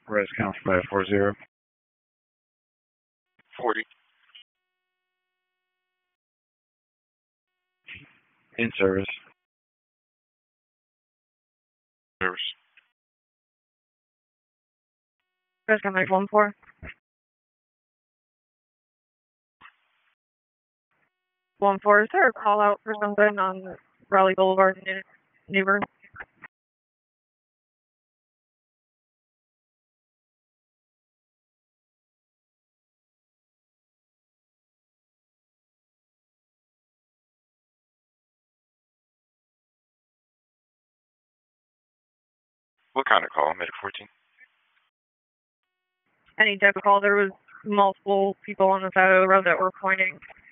Res Council 540. 40. In service. Service. Res Council 14. 14, is there a call out for something on Raleigh Boulevard in Newbern? What kind of call? Medic 14? Any type of call, there was multiple people on the side of the road that were pointing